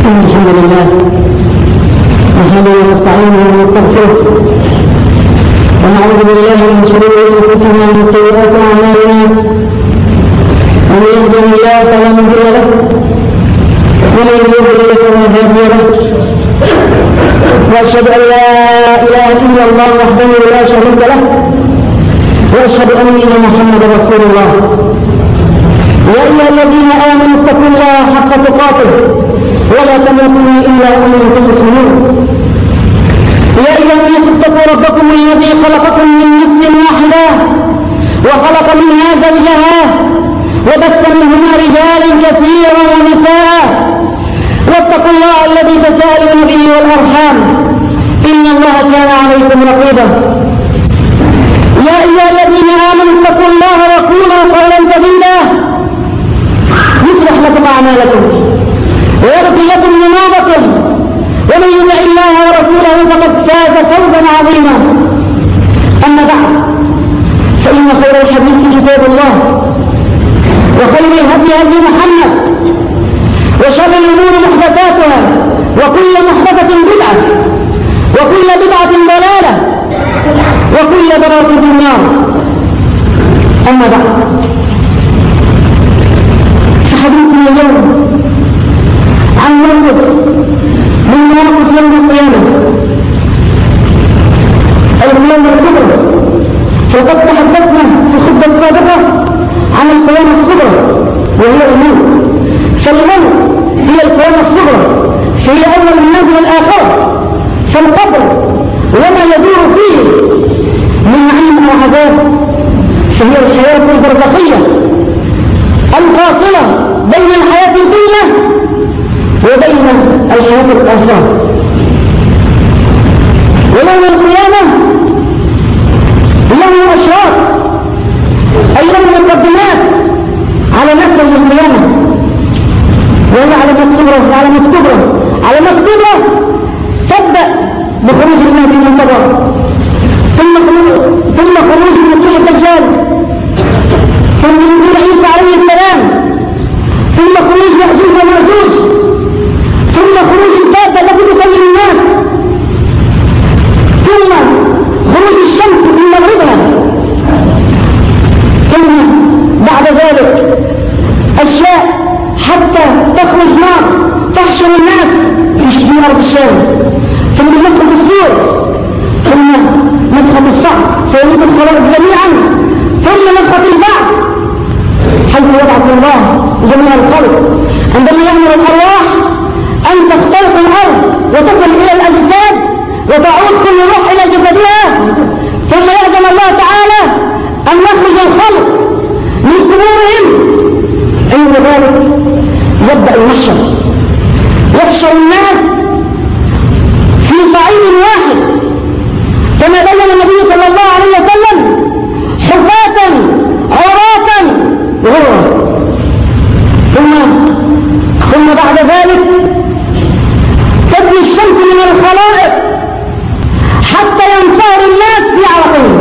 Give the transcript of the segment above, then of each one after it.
الحمد لله نحمده ونستعينه ونستغفره ونعوذ بالله من شرور انفسنا ومن سيئات اعمالنا من يهده الله فلا مضل له ومن يضلل فلا هادي له واشهد ان لا اله الا الله وحده لا شريك له واشهد ان محمدا رسول الله. يا ايها الذين امنوا اتقوا الله حق تقاته ولا تموتن الا وانتم مسلمون. يا ايها الناس اتقوا ربكم الذي خلقكم من نفس واحده وخلق منها زوجها وبث منهما رجالا كثيرا ونساء واتقوا الله الذي تساءلون به والارحام ان الله كان عليكم رقيبا. يا ايها الذين امنوا اتقوا الله وقولوا قولا سديدا يصلح لكم اعمالكم ويغفر لكم ذنوبكم ومن يطع الله ورسوله فقد فاز فوزا عظيما. اما بعد فان خير الحديث كتاب الله وخير الهدي هدي محمد وشر الامور محدثاتها وكل محدثه بدعه وكل بدعه ضلاله وكل ضلاله في النار. اما بعد فحديثنا اليوم عن موقف من مواقف يوم القيامه القيامه الكبرى. فقد تحدثنا في الخطبه السابقه عن القيامه الصغرى وهي الموت. فالموت هي القيامه الصغرى فهي اول المنازل الاخره. فالقبر وما يدور فيه من نعيم وعذاب فهي الحياه البرزخيه الفاصله بين الحياه الدنيا وبين الحياه الاخره. ويوم القيامه يوم اشراط اي يوم مقدمات علامات يوم القيامه وهي علامات صغرى وعلامات كبرى. علامات كبرى تبدا بخروج المهدي المنتظر ثم خروج المسيح الدجال ثم نزول عيسى عليه السلام ثم خروج يأجوج ومأجوج ثم خروج الدابة التي تكلم الناس ثم خروج الشمس من مغربها ثم بعد ذلك أشياء حتى تخرج نار تحشر الناس في أرض الشام ثم نفخة الصور ثم نفخة الصعق فيموت الخلائق جميعا ثم نفخة البعث حيث يبعث الله جميع الخلق عندما يأمر الأرواح أن تخترق الأرض وتصل إلى الأجساد وتعود كل روح إلى جسدها ثم يأذن الله تعالى أن يخرج الخلق من قبورهم. عند ذلك يبدأ المحشر يحشر الناس في صعيد واحد كما بين النبي صلى الله عليه وسلم حفاة عراة غرا ثم بعد ذلك تدني الشمس من الخلائق حتى ينصهر الناس في عرقهم.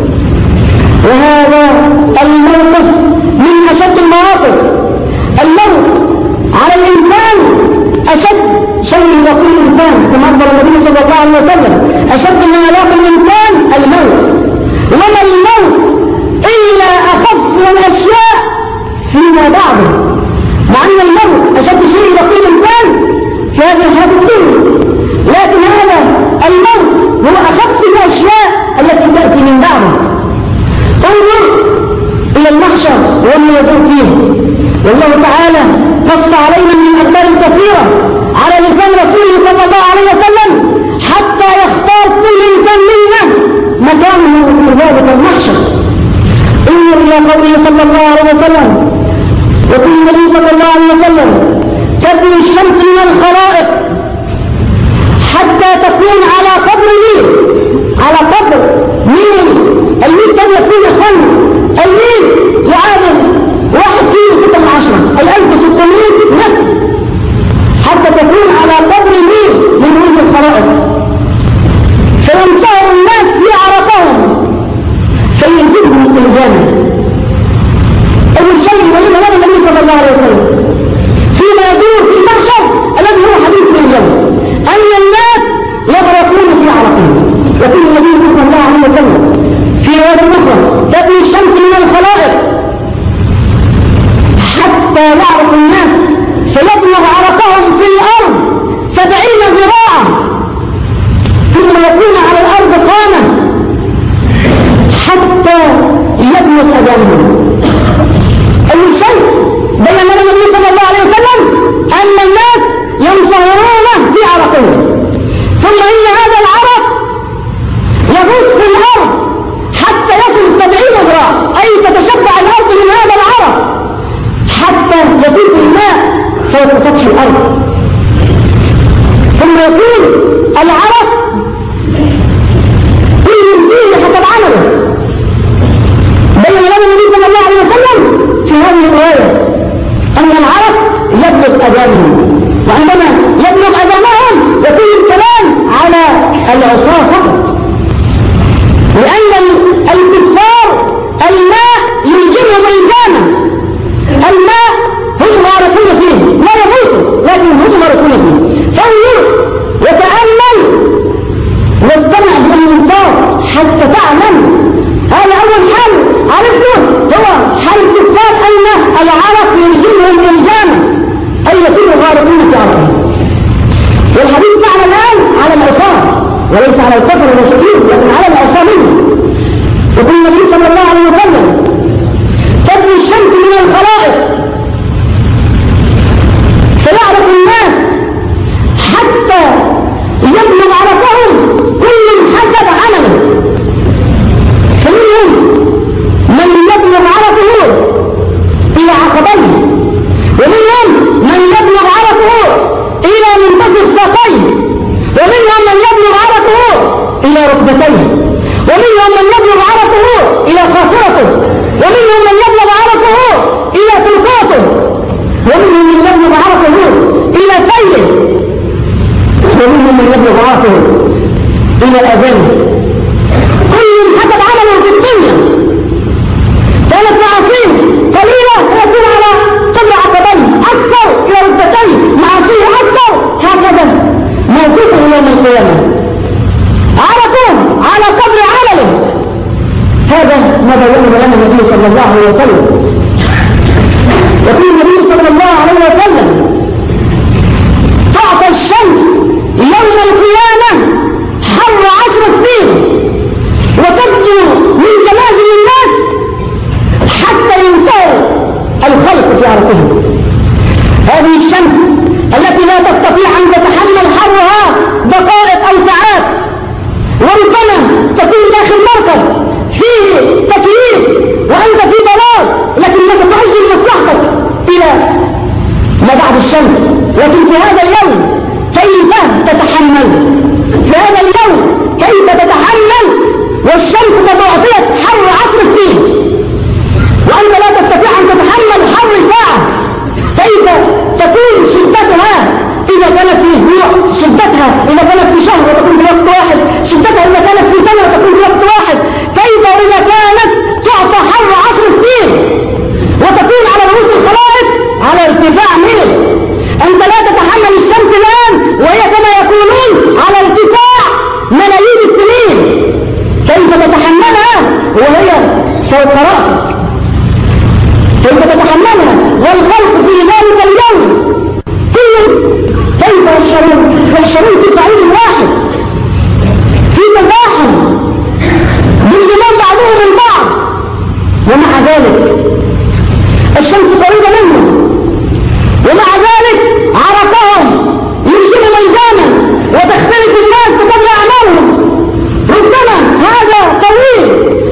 وهذا الموقف من أشد المواقف. الموت على الإنسان أشد شيء يقول الإنسان كما أخبر النبي صلى الله عليه وسلم أشد ما يلاقي الإنسان الموت. وما الموت إلا أخف الأشياء فيما بعده مع أن الموت أشد شيء يلاقي الإنسان في هذه الحياة الدنيا لكن هذا الموت هو أخف الأشياء التي تأتي من بعده. انظر إلى المحشر وما يدور فيه والله تعالى قص علينا من أخبار كثيرة على لسان رسوله صلى الله عليه وسلم حتى يختار كل إنسان منا مكانه في ذلك المحشر. انظر إلى قوله صلى الله عليه وسلم يقول النبي صلى الله عليه وسلم تدني الشمس من الخلائق حتى تكون على قدر ميل الميل كان يكون إخوان الميل يعادل 1 كيلو 6 أي 1600 متر حتى تكون على قدر ميل من رؤوس الخلائق فينصهر الناس في عرقهم فيجبهم الجنة. أول شيء يبين لنا النبي صلى الله عليه وسلم فيما يدور في المحشر الذي هو حديث فوق سطح الأرض، ثم يكون العرق كل فيه حسب عمله. بين لنا النبي صلى الله عليه وسلم في هذه الرواية أن العرق يبلغ أذانهم، وعندما يبلغ أذانهم يكون الكلام على العصاة فقط، لأن الكفار الماء يلزمهم إلزاما، الماء هم غارقون فيه، لا يموتوا لكن هم غارقون فيه. فانظر وتأمل واستمع بالإنصات حتى تعلم. هذا أول حال عرفته، هو حال الكفار أن العرق يلزمهم إلزاما، أي يكونوا غارقون في عرقهم. والحديث معنا الآن على العصاة وليس على الكفر والمشركين، لكن على العصاة منهم. يقول النبي صلى الله عليه وسلم: تبدو الشمس من الخلائق فيعرف الناس حتى يبلغ عرقهم كل حسب عمله، فمنهم من يبلغ عرقه إلى عقبيه، ومنهم من يبلغ عرقه إلى منتصف ساقيه، ومنهم من يبلغ عرقه إلى ركبتيه، ومنهم من يبلغ عرقه إلى خاصرته، ومنهم من يبلغ عرقه إلى ترقاته، ومنهم من يبلغ عرقه إلى ثيه، ومنهم من يبلغ عرقه إلى أذانه. كل حسب عمله في الدنيا. كانت معاصيه قليلة فيكون على قدر عقبيه، أكثر إلى ركبتيه، معاصيه أكثر، هكذا موقفه يوم القيامة. عرقهم على قدر عمله. هذا ما بينه لنا النبي صلى الله عليه وسلم. يقول النبي صلى الله عليه وسلم: تعطى الشمس يوم القيامة حر 10 سنين، وتبدو من جماجم الناس حتى ينسوا الخلق في عرقهم. هذه الشمس التي لا تستطيع أن تتحمل حرها دقائق أو ساعات، وربما تكون داخل مركب فيه تكييف وأنت في ضلال، لكنك تؤجل مصلحتك إلى ما بعد الشمس. لكن في هذا اليوم كيف تتحمل؟ في هذا اليوم كيف تتحمل والشمس قد أعطيت حر 10 سنين، وأنت لا تستطيع أن تتحمل حر ساعة؟ كيف تكون شدتها إذا كانت في أسبوع، شدتها إذا كانت في شهر وتكون في وقت واحد، شدتها إذا كانت في سنة وتكون في وقت واحد؟ كيف إذا كانت تعطى حر 10 سنين وتكون على رؤوس الخلائق على ارتفاع ميل؟ أنت لا تتحمل الشمس الآن وهي كما يقولون على ارتفاع ملايين السنين، كيف تتحملها وهي فوق رأسك؟ كيف تتحملها والخلق في ذلك اليوم كلهم كيف يحشرون في صعيد واحد، في تزاحم بالجمال بعضهم من بعض، ومع ذلك الشمس قريبة منهم، ومع ذلك عرقهم يرسل ميزانا وتختلف الناس بقدر أعمالهم. ربما هذا طويل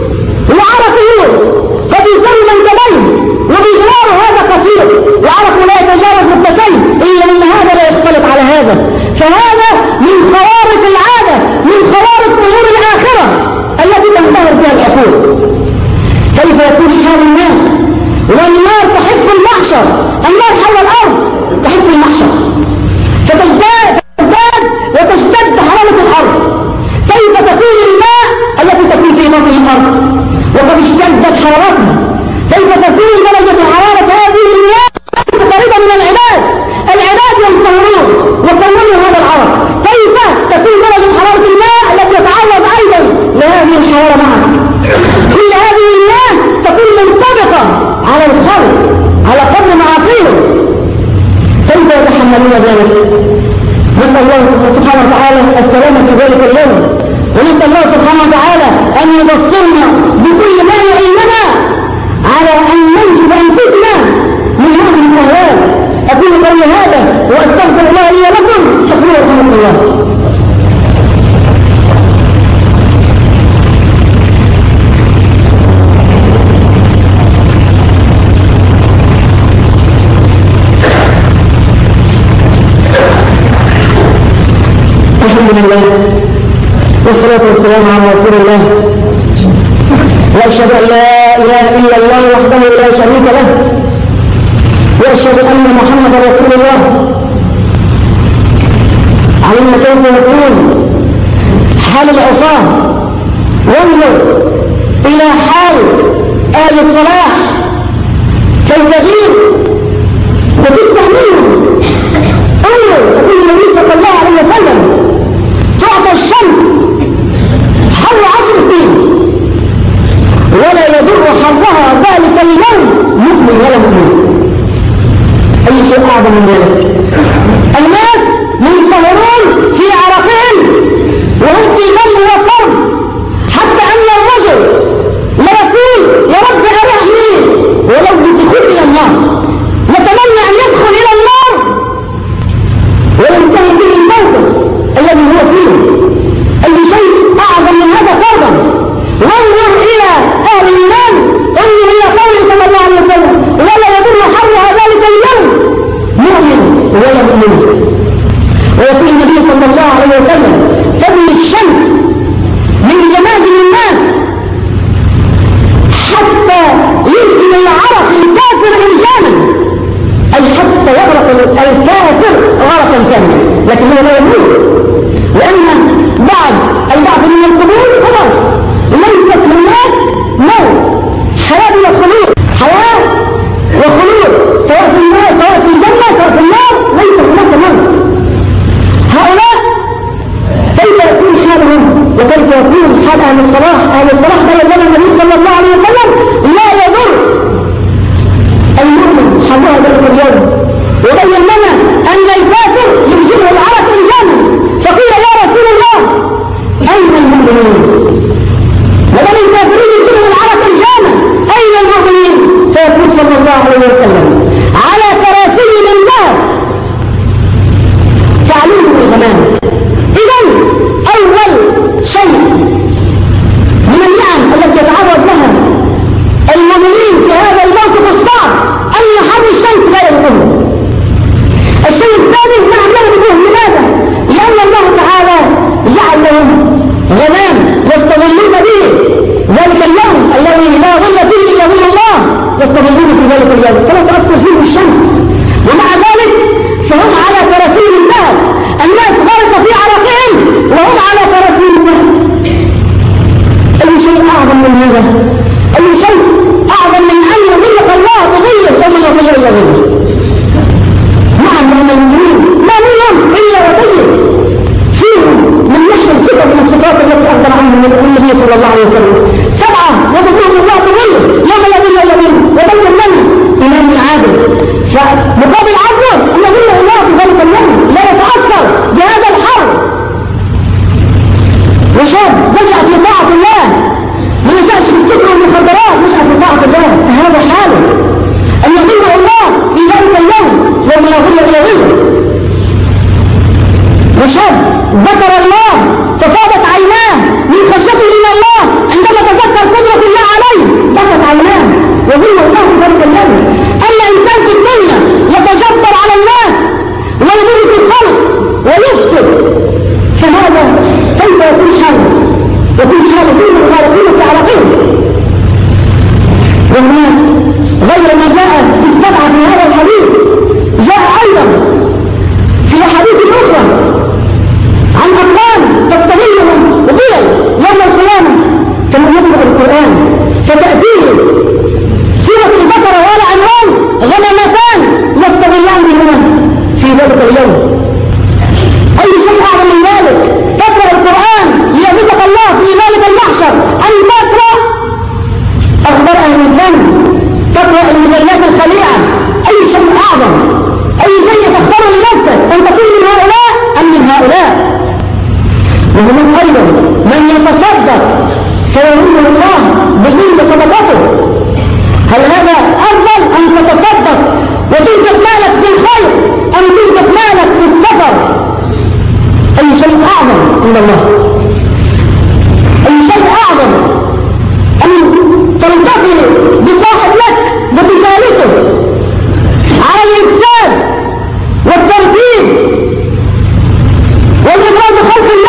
وعرقه قد يسمى منكبين، وبجواره هذا قصير وعرقه لا يتجاوز ركبتين، إلا أن هذا لا يختلط على هذا. فهذا من خوارق العادة، من خوارق أمور الآخرة التي تنتهر بها العقول. كيف يكون حال الناس والنار تحف المحشر؟ النار حول الأرض تحف المحشر، فتزداد وتشتد حرارة الأرض. كيف تكون الماء التي تكون في بطن الأرض وقد اشتدت حرارتها؟ كيف تكون درجة حرارة هذه المياه قريبة من العباد؟ العباد ينصرون وكونوا هذا العرق. كيف تكون درجة حرارة الماء التي يتعرض أيضا لهذه الحرارة معك؟ كل هذه المياه تكون منطبقة على الخلق على قدر معاصيهم. كيف يتحملون ذلك؟ نسأل الله سبحانه وتعالى السلامة في ذلك اليوم، ونسأل الله سبحانه وتعالى أن يبصرنا بكل ما يعيننا على أن ننجب أنفسنا من هذه الأهوال. أقول قولي هذا وأستغفر الله لي ولكم، استغفروه رحمه الله. من الله والصلاة والسلام على رسول الله وأشهد أن لا إله إلا الله وحده لا شريك له وأشهد أن محمدا رسول الله. علمنا كيف يكون حال العصاة وانظر إلى حال أهل الصلاح كي تغير وتفتح منهم. انظر يقول النبي صلى الله عليه وسلم تعطى الشمس حر 10 سنين ولا يضر حرها ذلك اليوم مؤمن ولا مؤمن. أي شيء أعظم من ذلك؟ الناس منصهرون في عرقهم وهم في غم وكرب حتى أن الرجل لا يقول يا رب أرحني ولو بدخول إلى النار، يتمنى أن يدخل إلى النار وينتهي به الموقف الذي هو فيه. أي شيء أعظم من هذا كربا. وانظر إلى أهل الإيمان، انظر إلى قوله صلى الله عليه وسلم ولا يضر حرها ذلك اليوم مؤمن ولا مؤمن. ويقول النبي صلى الله عليه وسلم تبني الشمس من جماجم الناس حتى يلزم العرق الكافر إلزاما، أي حتى يغرق الكافر غرقا كاملا، لكنه لا يموت، لأن البعض من القبور خلاص ليست هناك موت، حياة وخلود، حياة وخلود سواء في النار سواء في الجنة سواء في النار، ليس هناك موت. هؤلاء كيف يكون حالهم وكيف يكون حال أهل الصلاح؟ أهل الصلاح بين لنا النبي صلى الله عليه وسلم لا يضر المؤمن حرها ذلك اليوم، وبين لنا أن الكافر يلزمه العرق إلزاما. فقيل يا رسول الله أين المؤمنين؟ ولم الكافرين يلزمه العرق إلزاما، أين المؤمنين؟ فيقول صلى الله عليه وسلم على كراسي من ذهب تعليهم الغمام. إذن أول شيء من النعم التي يتعرض لها المؤمنين في هذا الموقف الصعب أن حر الشمس لا يضرهم. الشيء الثاني نعم لا يضرهم. لماذا؟ لأن الله تعالى جعل لهم غمام يستظلون به ذلك اليوم الذي لا ظل فيه إلا ظل الله، يستظلون في ذلك اليوم فلا تأثر فيهم الشمس. ومع ذلك فهم على كراسي من ذهب، الناس غرق في عرقهم وهم على كراسي من ذهب. أي شيء أعظم من هذا؟ أي شيء أعظم من أن يظلك الله بظله يوم لا ظل إلا ظله؟ نعم لأن المؤمنين ما منهم إلا وظل فيهم من نحو صفة من الصفات التي أخبر عنها النبي صلى الله عليه وسلم 7 يظلهم الله بظله يوم لا ظل إلا ظله. وبين لنا إمام العادل فمقابل عدله أن ظله الله في ذلك اليوم لا يتأثر بهذا الحر. وشاب نشأ في طاعة الله ما نشأش في السكر والمخدرات، نشأ في طاعة الله، فهذا حاله أن يظله الله في ذلك اليوم يوم لا ظل إلا ظله. وشاب ذكر الله ففاضت عيناه من خشيته من الله عندما تذكر قدرة الله عليه، ذكرت عيناه يظله الله في ذلك اليوم. أما إنسان في الدنيا يتجبر على الناس ويضر في الخلق ويفسد، فهذا كيف يكون حاله؟ يكون حاله كل الخالقين في عرقهم. وهناك غير ما جاء في 7 في هذا الحديث جاء أيضا في أحاديث أخرى عن أقوام تستغلهم وقيل يوم القيامة كما يقرأ القرآن فتأتيه سورة البقرة وآل عمران غمامتان يستغلان بهما في ذلك اليوم. أي شيء أعظم من ذلك؟ تقرأ القرآن ليغضبك الله في ذلك المحشر، أن تقرأ أخبار أهل الذنب، تقرأ المجلات الخليعة. أي شيء أعظم؟ أي شيء تختار لنفسك أن تكون من هؤلاء أم من هؤلاء؟ وهناك أيضا من يتصدق فيريد الله بجنب صدقته. هل هذا أفضل أن تتصدق وتنفق مالك في الخير أم تنفق مالك في السفر؟ أي شيء أعظم عند الله؟ أي شيء أعظم أن تلتقي بصاحب لك وتجالسه على الإفساد والترتيب والإضراب بخلق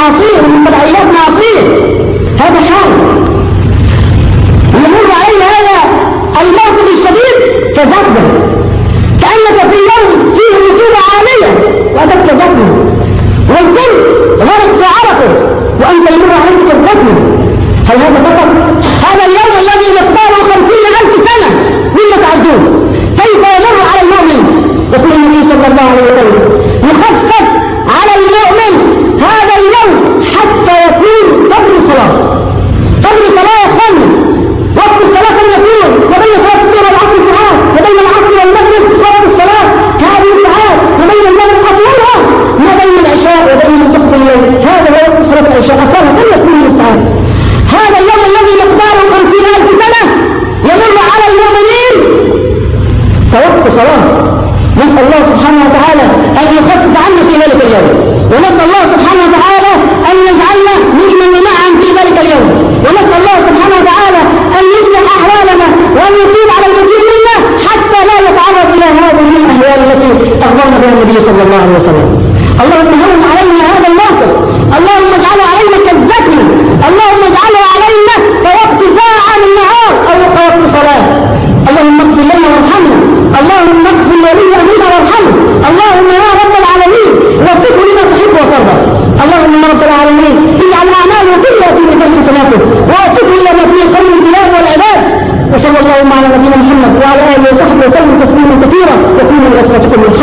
معاصيه ومن تبعيات معاصيه. هذا حال يمر علينا هذا الموقف الشديد كذبه، كأنك في يوم فيه رطوبة عالية وأتت كذبه والكل غرق في عرقه وأنت يمر عليك كذبه. هل هذا فقط؟ هذا اليوم الذي مقداره 50,000 سنة مما تعدون كيف يمر على المؤمن؟ يقول النبي صلى الله عليه وسلم يخفف على المؤمن هذا اليوم حتى يكون قبل صلاة. قبل صلاة يا اخواني، وقت الصلاة كم يكون؟ وبين صلاة الظهر والعصر ساعات، وبين العصر والمغرب وقت الصلاة هذه ساعات، وبين المغرب أطولها، ما بين العشاء وبين منتصف الليل هذا هو وقت صلاة العشاء أقلها كم يكون من الساعات؟ هذا اليوم الذي مقداره 50,000 سنة يمر على المؤمنين كوقت صلاة. نسأل الله سبحانه وتعالى أن يخفف عنا في ذلك اليوم، ونسأل الله سبحانه وتعالى أن يجعلنا ممن ينعم في ذلك اليوم، ونسأل الله سبحانه وتعالى أن يصلح أحوالنا وأن يتوب على المسيء منا حتى لا يتعرض إلى هذه الأهوال التي أخبرنا بها النبي صلى الله عليه وسلم. اللهم هون علينا هذا الموقف، اللهم اجعله علينا كالذكر، اللهم اجعله علينا كوقت ساعة من النهار أو كوقت صلاة. اللهم اغفر لنا وارحمنا، اللهم اغفر لولي أمرنا وارحمه، اللهم يا رب العالمين وفقه لما تحب وترضى. اللهم يا رب العالمين اجعل أعماله كلها في ميزان حسناته ووفقه إلى ما فيه خير البلاد والعباد. وصلى اللهم على نبينا محمد وعلى آله وصحبه وسلم تسليما كثيرا. يقول لأسرتكم